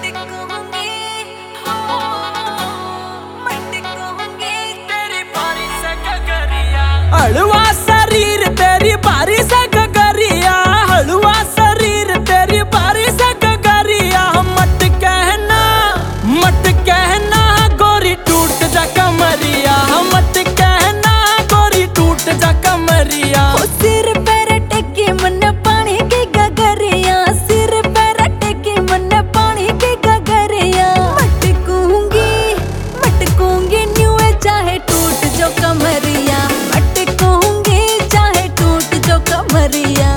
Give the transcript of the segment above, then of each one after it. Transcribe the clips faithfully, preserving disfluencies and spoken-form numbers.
हलवा शरीर तेरी भारी सा गगरिया, हलवा शरीर तेरी भारी सा गगरिया। मत कहना मत कहना गोरी टूट जा कमरिया, मत कहना गोरी टूट जा कमरिया। सिर पैर टेके मन पानी की गगरिया, सिर पैर टेके मन पानी की गगरिया। मटकूंगी मटकूंगी न्यू चाहे टूट जो कमरिया, मटकूंगी चाहे टूट जो कमरिया।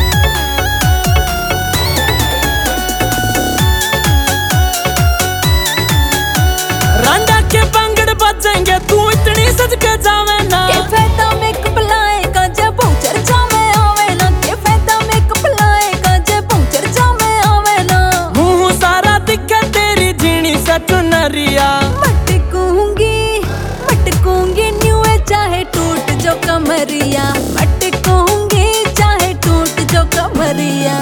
रांडा के बांगड़ बजेंगे तू इतनी सज के जावे ना, के फायदा मेकअप लाएगा जब चर्चा में आवे ना, के फायदा मेकअप लाएगा जब चर्चा में आवे ना। मुंह सारा दिखे तेरी झीणी सा चुनरिया। मटकूंगी मटकूंगी न्यू चाहे टूट जो कमरिया, मटकूंगी चाहे टूट जो कमरिया।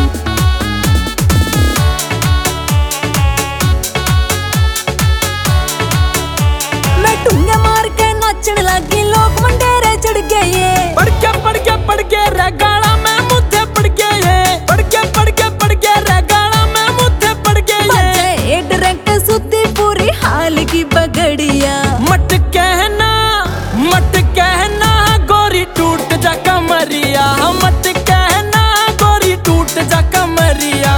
मैं टूंगे मार के नाचने लगी, लोग मंडेरे चढ़ गए। पड़ के पड़ के पड़ के रे गाड़ा में मुद्दे पड़ गए, पड़ के पड़ के पड़ के रे गाड़ा में मुद्दे पड़ गए। डायरेक्ट सुती पूरी हाल की बगड़िया। मत कहना मत कहना गोरी टूट जा कमरिया, मत कहना गोरी टूट जा कमरिया।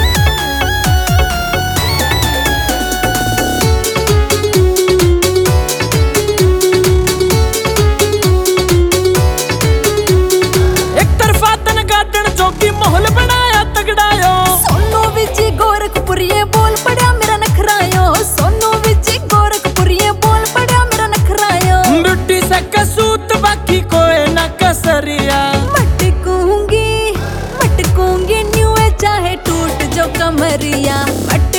एक तरफा तन गार्डन जोगी माहौल बनाया तगड़ायो, सोनू विजी गोरखपुरिये बोल पड़ा मेरा नखरायो, सोनू विजी गोरखपुरिये बोल पड़ा मेरा नखरायो। ब्यूटी से कसूत बाकी कोई ना कसरिया। मटकूंगी मटकूंगी न्यू चाहे टूट जो कमरिया, मट